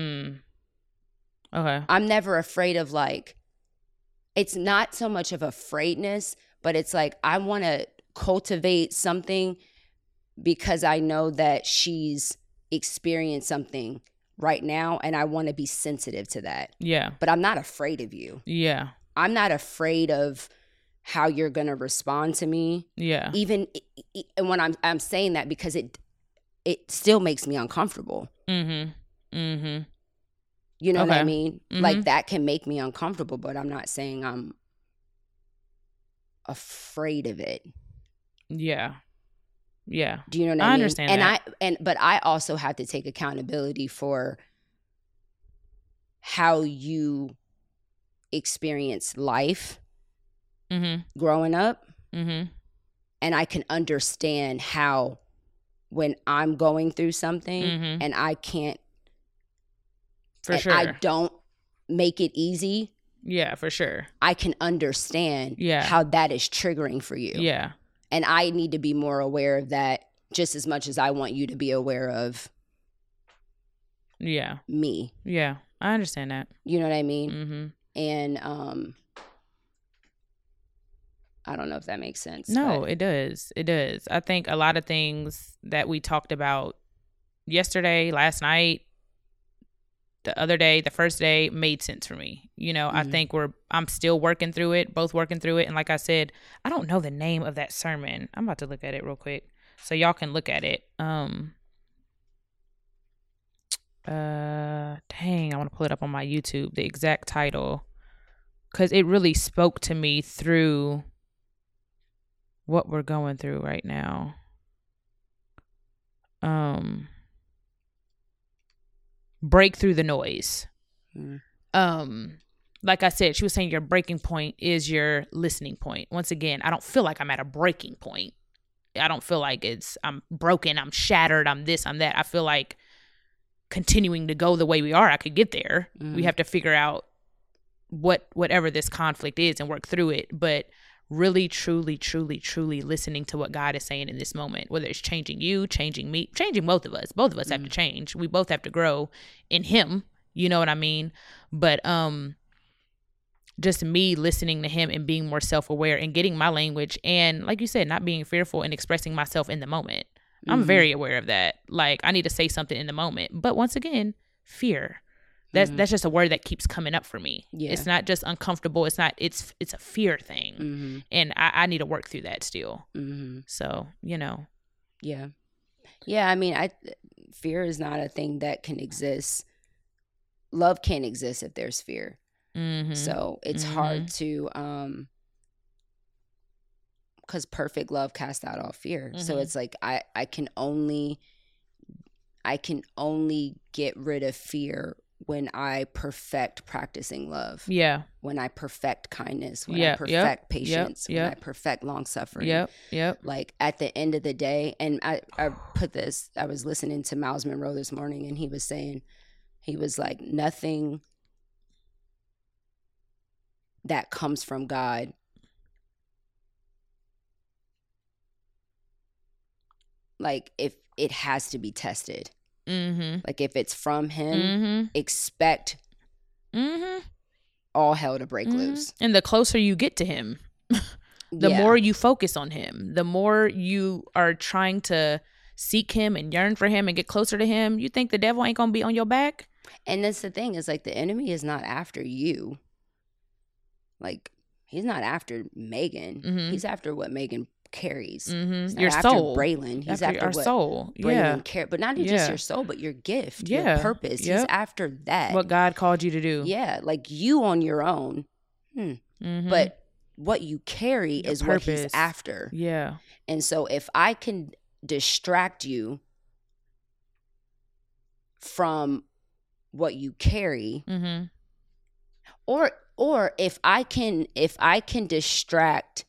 Okay. I'm never afraid of, like, it's not so much of afraidness, but it's like, I want to cultivate something because I know that she's experienced something right now and I want to be sensitive to that. Yeah. But I'm not afraid of you. Yeah. I'm not afraid of how you're going to respond to me. Yeah. Even when I'm saying that because it still makes me uncomfortable. You know what I mean? Like, that can make me uncomfortable, but I'm not saying I'm afraid of it. Yeah. Yeah. Do you know what I mean? I understand that. But I also have to take accountability for how you experience life growing up. And I can understand how when I'm going through something and I can't, for sure, I don't make it easy. Yeah, for sure. I can understand how that is triggering for you. Yeah. And I need to be more aware of that just as much as I want you to be aware of me. Yeah, I understand that. You know what I mean? And I don't know if that makes sense. No, but it does. It does. I think a lot of things that we talked about yesterday, last night, the other day, the first day, made sense for me. You know, I think I'm still working through it, both working through it. And like I said, I don't know the name of that sermon. I'm about to look at it real quick. So y'all can look at it. Dang, I want to pull it up on my YouTube, the exact title, because it really spoke to me through what we're going through right now. Break through the noise. Like I said, she was saying your breaking point is your listening point. Once again, I don't feel like I'm at a breaking point. I don't feel like I'm broken, I'm shattered, I'm this, I'm that. I feel like continuing to go the way we are, I could get there. We have to figure out whatever this conflict is and work through it. But really, truly, truly, truly listening to what God is saying in this moment, whether it's changing you, changing me, changing both of us. Both of us have to change. We both have to grow in him. You know what I mean? But just me listening to him and being more self-aware and getting my language and, like you said, not being fearful and expressing myself in the moment. I'm very aware of that. Like, I need to say something in the moment. But once again, fear. That's just a word that keeps coming up for me. Yeah. It's not just uncomfortable. It's a fear thing. And I need to work through that still. So, you know. Yeah. Yeah, I mean, fear is not a thing that can exist. Love can't exist if there's fear. So it's hard to, because perfect love casts out all fear. So it's like I can only get rid of fear when I perfect practicing love. Yeah. When I perfect kindness, when I perfect patience, when I perfect long suffering. Like at the end of the day, and I was listening to Miles Monroe this morning, and he was like, nothing that comes from God like if it has to be tested. Like if it's from him, expect all hell to break loose. And the closer you get to him, the more you focus on him, the more you are trying to seek him and yearn for him and get closer to him. You think the devil ain't gonna be on your back? And that's the thing, is like the enemy is not after you. Like he's not after Megan. He's after what Megan carries. Your soul. Braylon. He's after our what soul. Braylon carries. But not just your soul, but your gift, your purpose. He's after that. What God called you to do. Yeah. Like you on your own. But what you carry is purpose. What he's after. Yeah. And so if I can distract you from what you carry, or if I can distract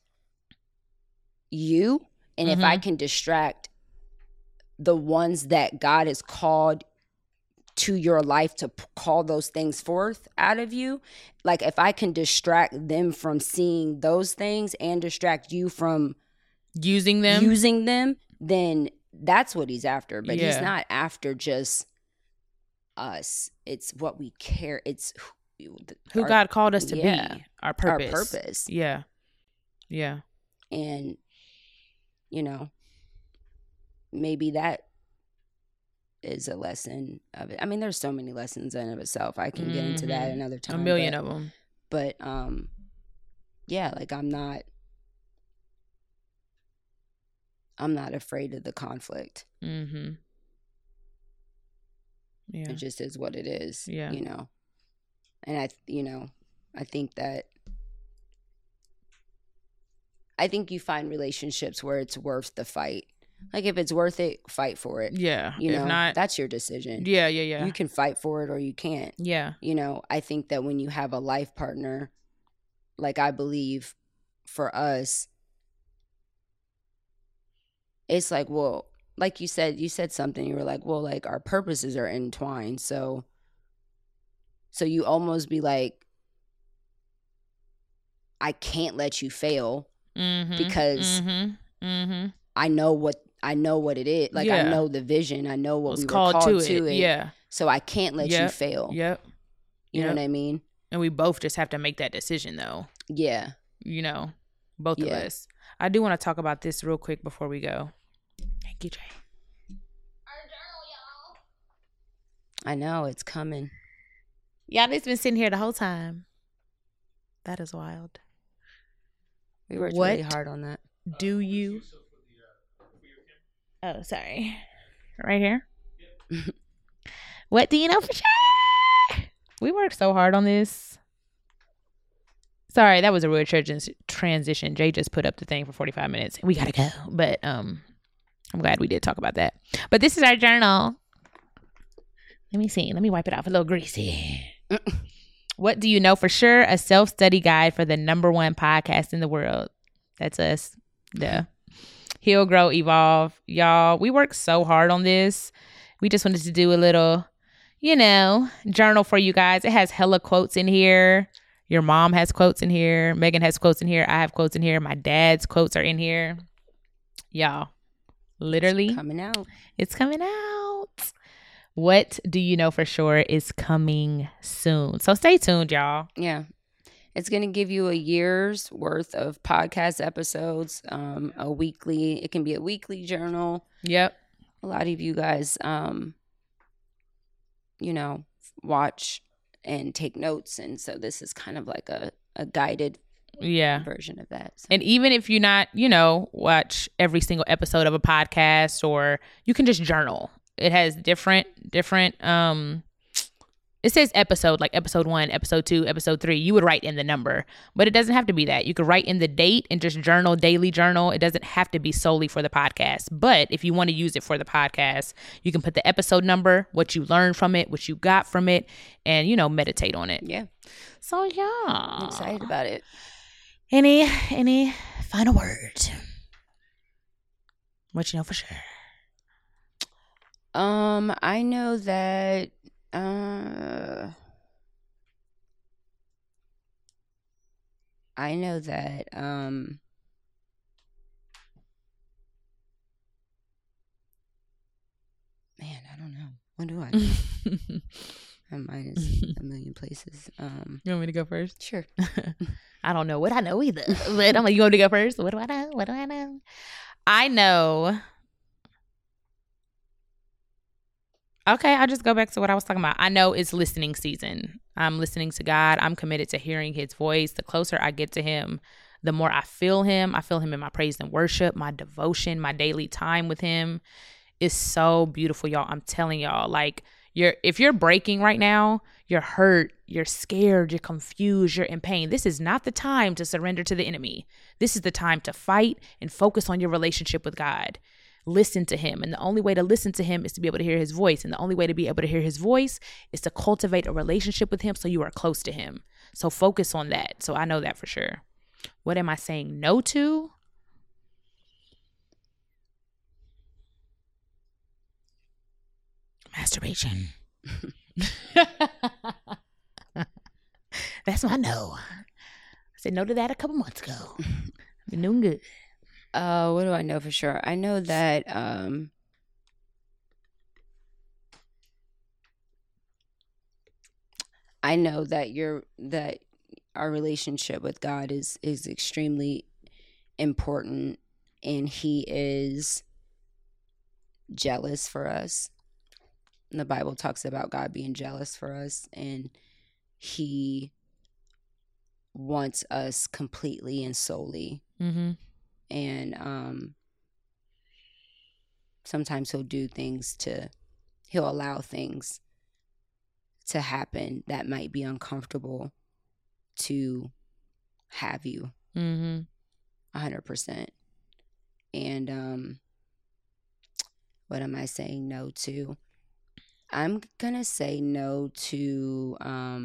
you, and if I can distract the ones that God has called to your life to call those things forth out of you, like if I can distract them from seeing those things and distract you from using them, then that's what he's after. But he's not after just us. It's what we care. It's who God called us to be. Our purpose. Our purpose. Yeah. And, you know, maybe that is a lesson of it. I mean, there's so many lessons in of itself. I can get into that another time. A million of them. But, yeah, like I'm not afraid of the conflict. Yeah. It just is what it is. Yeah. You know, and I think you find relationships where it's worth the fight. Like if it's worth it, fight for it. Yeah. You know, if not, that's your decision. Yeah. You can fight for it or you can't. Yeah. You know, I think that when you have a life partner, like I believe for us, it's like, well, like you said something, you were like, well, like our purposes are entwined. So you almost be like, I can't let you fail because I know what it is. Like I know the vision. I know what we were called to it. Yeah. So I can't let you fail. Yep. You know what I mean? And we both just have to make that decision though. Yeah. You know, both of us. I do want to talk about this real quick before we go. Thank you, Jay. I know, it's coming. Y'all, it's been sitting here the whole time. That is wild. We worked really hard on that. Do you? Oh, sorry. Right here. What do you know for sure? We worked so hard on this. Sorry, that was a weird transition. Jay just put up the thing for 45 minutes. We gotta go. But I'm glad we did talk about that. But this is our journal. Let me see. Let me wipe it off. A little greasy. What do you know for sure? A self-study guide for the #1 podcast in the world. That's us. Yeah. Heal, Grow, Evolve. Y'all, we worked so hard on this. We just wanted to do a little, journal for you guys. It has hella quotes in here. Your mom has quotes in here. Megan has quotes in here. I have quotes in here. My dad's quotes are in here. Y'all, literally. It's coming out. It's coming out. What do you know for sure is coming soon? So stay tuned, y'all. Yeah. It's going to give you a year's worth of podcast episodes, a weekly. It can be a weekly journal. Yep. A lot of you guys, watch and take notes. And so this is kind of like a guided version of that. So. And even if you not, watch every single episode of a podcast, or you can just journal. It has different, it says episode, like episode 1, episode 2, episode 3. You would write in the number, but it doesn't have to be that. You could write in the date and just journal, daily journal. It doesn't have to be solely for the podcast. But if you want to use it for the podcast, you can put the episode number, what you learned from it, what you got from it, and, meditate on it. Yeah. So, yeah. I'm excited about it. Any final words? What you know for sure? I know that man, I don't know. What do I know? My mind is a million places. You want me to go first? Sure. I don't know what I know either. But I'm like, you want me to go first? What do I know? What do I know? I know. Okay, I'll just go back to what I was talking about. I know it's listening season. I'm listening to God. I'm committed to hearing his voice. The closer I get to him, the more I feel him. I feel him in my praise and worship, my devotion, my daily time with him is so beautiful, y'all. I'm telling y'all, like, if you're breaking right now, you're hurt, you're scared, you're confused, you're in pain. This is not the time to surrender to the enemy. This is the time to fight and focus on your relationship with God. Listen to him. And the only way to listen to him is to be able to hear his voice. And the only way to be able to hear his voice is to cultivate a relationship with him so you are close to him. So focus on that. So I know that for sure. What am I saying no to? Masturbation. That's my no. I said no to that a couple months ago. I've been doing good. What do I know for sure? I know that that our relationship with God is extremely important, and he is jealous for us. And the Bible talks about God being jealous for us, and he wants us completely and solely. Mm-hmm. And sometimes he'll allow things to happen that might be uncomfortable to have you. 100%. And what am I saying no to? I'm gonna say no to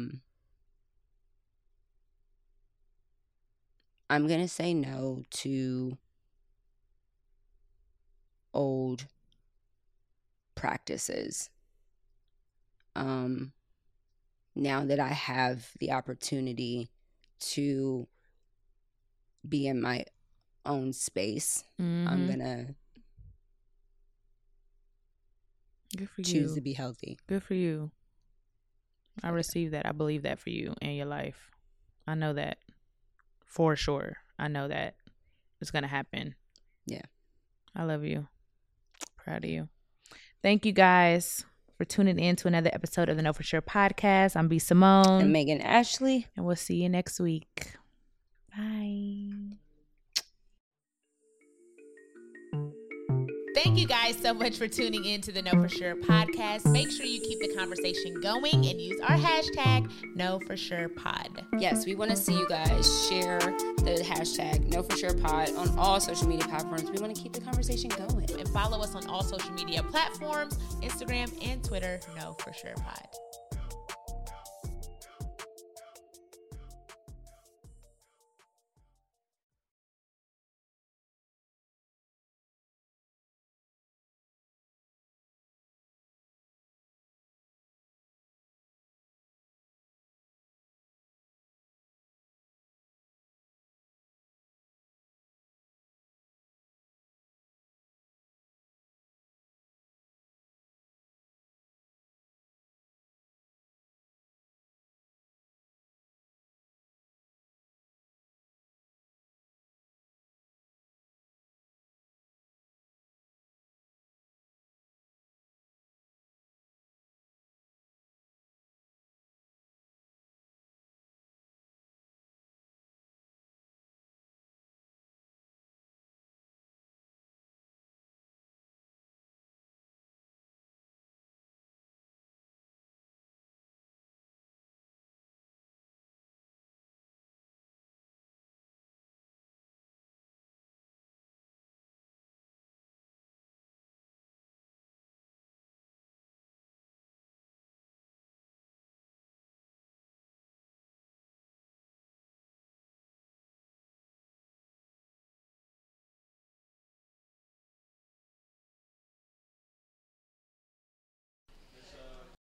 old practices. Now that I have the opportunity to be in my own space, I'm gonna choose to be healthy. Good for you. I receive that. I believe that for you and your life. I know that for sure. I know that it's gonna happen. Yeah. I love you. Proud of you. Thank you guys for tuning in to another episode of the Know For Sure podcast. I'm B. Simone. And Megan Ashley. And we'll see you next week. Bye. Thank you guys so much for tuning in to the Know For Sure podcast. Make sure you keep the conversation going and use our hashtag KnowForSurePod. Yes, we want to see you guys share the hashtag KnowForSurePod on all social media platforms. We want to keep the conversation going. And follow us on all social media platforms, Instagram and Twitter, KnowForSurePod.